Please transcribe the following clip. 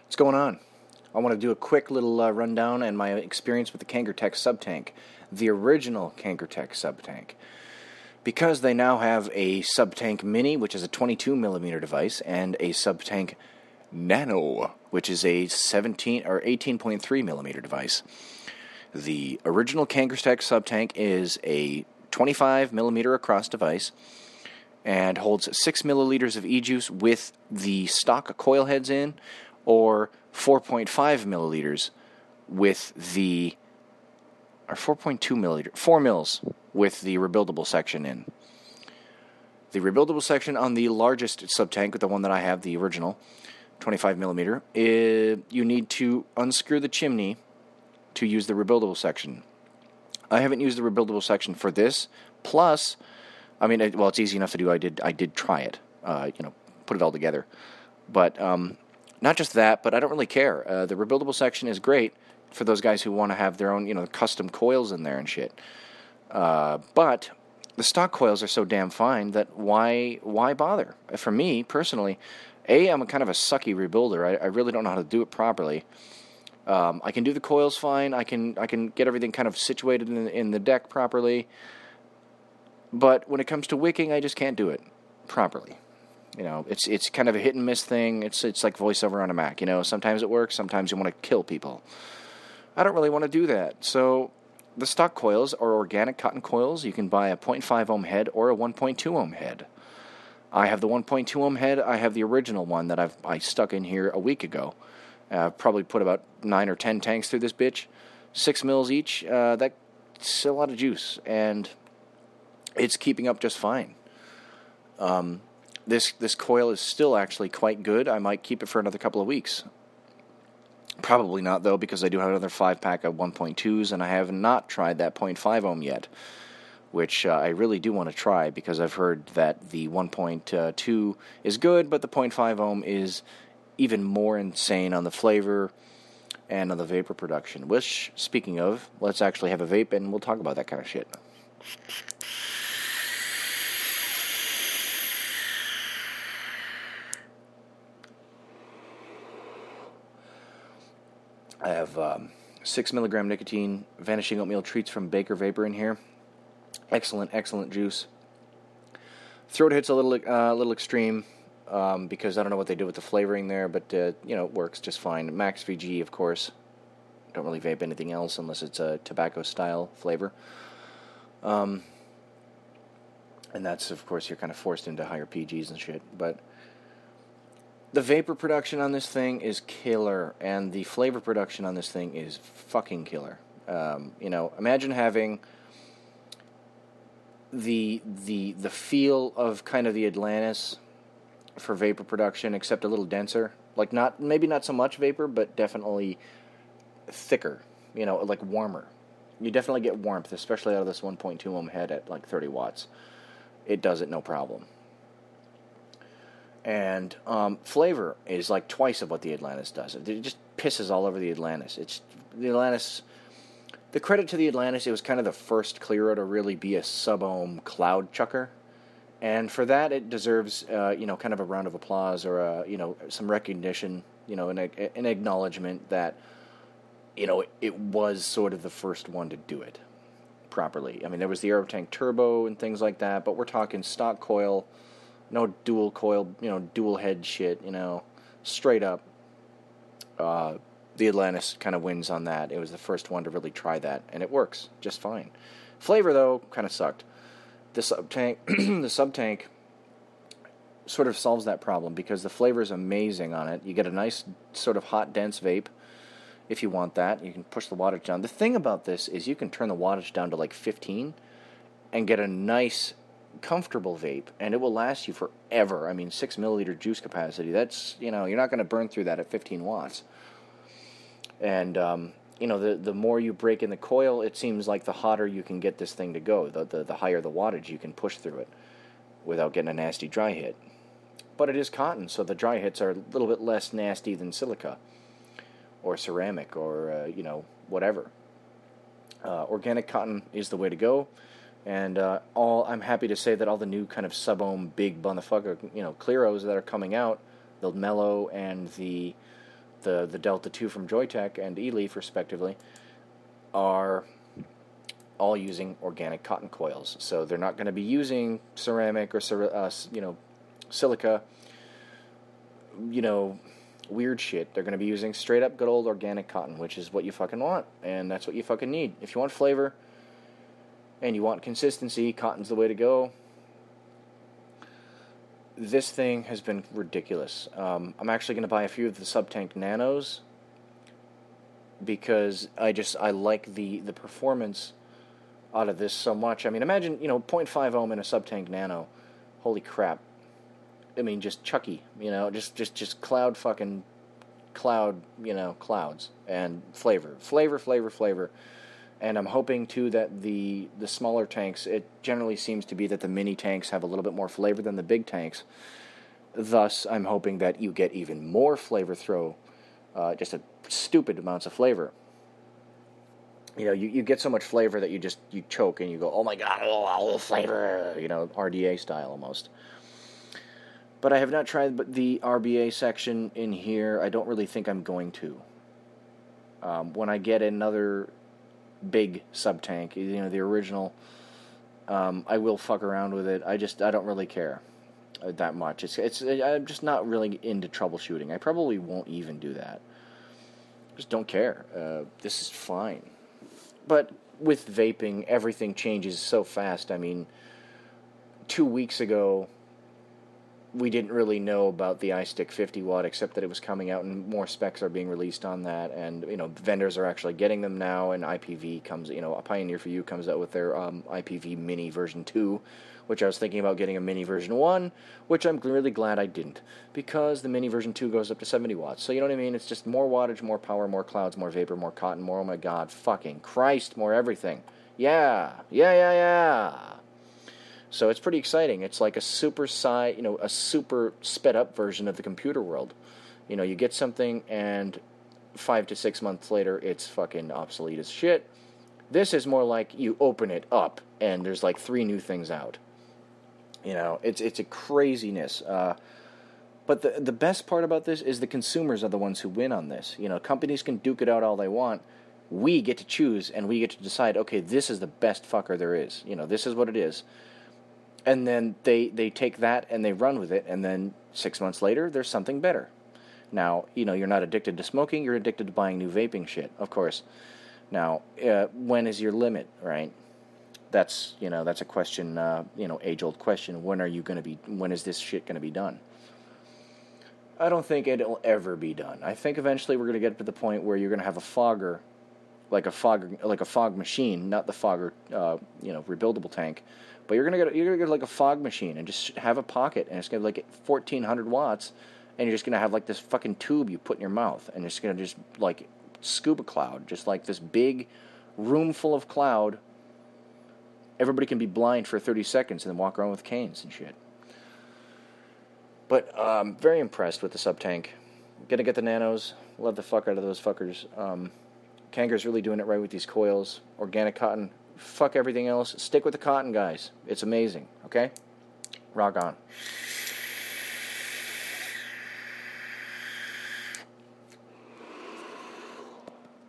What's going on? I want to do a quick little rundown and my experience with the Kangertech sub-tank, the original Kangertech sub-tank. Because they now have a sub-tank mini, which is a 22mm device, and a sub-tank nano, which is a 17 or 18.3mm device. The original Kangertech sub-tank is a 25mm across device and holds 6 milliliters of e-juice with the stock coil heads in, or 4.5 milliliters with the, or 4.2 milliliters, 4 mils with the rebuildable section in. The rebuildable section on the largest sub-tank, the one that I have, the original, 25mm, you need to unscrew the chimney to use the rebuildable section. I haven't used the rebuildable section for this, plus, I mean, it's easy enough to do. I did try it, put it all together. But not just that, but I don't really care. The rebuildable section is great for those guys who want to have their own, custom coils in there and shit. But the stock coils are so damn fine that why bother? For me, personally, I'm a kind of a sucky rebuilder. I really don't know how to do it properly. I can do the coils fine. I can get everything kind of situated in the deck properly. But when it comes to wicking, I just can't do it properly. It's kind of a hit and miss thing. It's like voiceover on a Mac. Sometimes it works. Sometimes you want to kill people. I don't really want to do that. So the stock coils are organic cotton coils. You can buy a 0.5 ohm head or a 1.2 ohm head. I have the 1.2 ohm head. I have the original one that I stuck in here a week ago. Probably put about 9 or 10 tanks through this bitch. 6 mils each. That's a lot of juice. And it's keeping up just fine. This coil is still actually quite good. I might keep it for another couple of weeks. Probably not, though, because I do have another 5-pack of 1.2s, and I have not tried that 0.5 ohm yet, which I really do want to try, because I've heard that the 1.2 is good, but the 0.5 ohm is even more insane on the flavor and on the vapor production, which, speaking of, let's actually have a vape, and we'll talk about that kind of shit. I have 6 milligram nicotine Vanishing Oatmeal Treats from Baker Vapor in here. Excellent juice. Throat hit's a little extreme because I don't know what they do with the flavoring there, but it works just fine. Max VG, of course. Don't really vape anything else unless it's a tobacco style flavor. And that's, of course, you're kind of forced into higher PGs and shit, but the vapor production on this thing is killer, and the flavor production on this thing is fucking killer. Imagine having the feel of kind of the Atlantis for vapor production, except a little denser. Like maybe not so much vapor, but definitely thicker. Like warmer. You definitely get warmth, especially out of this 1.2 ohm head at like 30 watts. It does it no problem. And flavor is like twice of what the Atlantis does. It just pisses all over the Atlantis. The credit to the Atlantis, it was kind of the first Clearo to really be a sub-ohm cloud chucker. And for that, it deserves, kind of a round of applause or, some recognition, an acknowledgement that, it was sort of the first one to do it properly. I mean, there was the Aerotank Turbo and things like that, but we're talking stock coil. No dual coil, dual head shit, straight up. The Atlantis kind of wins on that. It was the first one to really try that, and it works just fine. Flavor, though, kind of sucked. The sub-tank sort of solves that problem because the flavor is amazing on it. You get a nice sort of hot, dense vape if you want that. You can push the wattage down. The thing about this is you can turn the wattage down to like 15 and get a nice comfortable vape, and it will last you forever. I mean, 6 milliliter juice capacity, that's, you're not going to burn through that at 15 watts. And, the more you break in the coil, it seems like the hotter you can get this thing to go, the higher the wattage you can push through it without getting a nasty dry hit. But it is cotton, so the dry hits are a little bit less nasty than silica or ceramic or, whatever. Organic cotton is the way to go. And I'm happy to say that all the new kind of sub-ohm big motherfucker, Clearos that are coming out, the Mellow and the the Delta 2 from Joytech and eLeaf, respectively, are all using organic cotton coils. So they're not going to be using ceramic or silica, weird shit. They're going to be using straight up good old organic cotton, which is what you fucking want, and that's what you fucking need. If you want flavor and you want consistency, cotton's the way to go. This thing has been ridiculous. I'm actually going to buy a few of the Subtank Nanos because I like the performance out of this so much. I mean, imagine, 0.5 ohm in a Subtank Nano. Holy crap. I mean, just Chucky, just cloud, clouds, and flavor. And I'm hoping, too, that the smaller tanks, it generally seems to be that the mini tanks have a little bit more flavor than the big tanks. Thus, I'm hoping that you get even more flavor throw, just a stupid amounts of flavor. You get so much flavor that you choke and you go, oh my god, oh, flavor, RDA style almost. But I have not tried the RBA section in here. I don't really think I'm going to. When I get another big sub-tank, the original, I will fuck around with it. I don't really care that much. I'm just not really into troubleshooting. I probably won't even do that. Just don't care. This is fine. But with vaping, everything changes so fast. I mean, 2 weeks ago, we didn't really know about the iStick 50 watt, except that it was coming out and more specs are being released on that, and vendors are actually getting them now. And IPV comes, Pioneer for You comes out with their IPV Mini version 2, which I was thinking about getting a Mini version 1, which I'm really glad I didn't, because the Mini version 2 goes up to 70 watts. So you know what I mean? It's just more wattage, more power, more clouds, more vapor, more cotton, more, oh my god, fucking Christ, more everything. Yeah. So it's pretty exciting. It's like a super sped up version of the computer world. You get something and 5 to 6 months later it's fucking obsolete as shit. This is more like you open it up and there's like 3 new things out. It's a craziness. But the best part about this is the consumers are the ones who win on this. Companies can duke it out all they want. We get to choose and we get to decide, okay, this is the best fucker there is. This is what it is. And then they take that and they run with it, and then 6 months later, there's something better. Now, you're not addicted to smoking, you're addicted to buying new vaping shit, of course. Now, when is your limit, right? That's a question, age-old question. When is this shit going to be done? I don't think it'll ever be done. I think eventually we're going to get to the point where you're going to have a fogger, like a fog machine, not the fogger, rebuildable tank. But you're gonna get like a fog machine and just have a pocket, and it's gonna be like 1,400 watts, and you're just gonna have like this fucking tube you put in your mouth, and it's gonna just like scuba cloud, just like this big room full of cloud. Everybody can be blind for 30 seconds and then walk around with canes and shit. But I'm very impressed with the Subtank. Gonna get the Nanos. Love the fuck out of those fuckers. Kangar's really doing it right with these coils. Organic cotton. Fuck everything else. Stick with the cotton, guys. It's amazing. Okay? Rock on.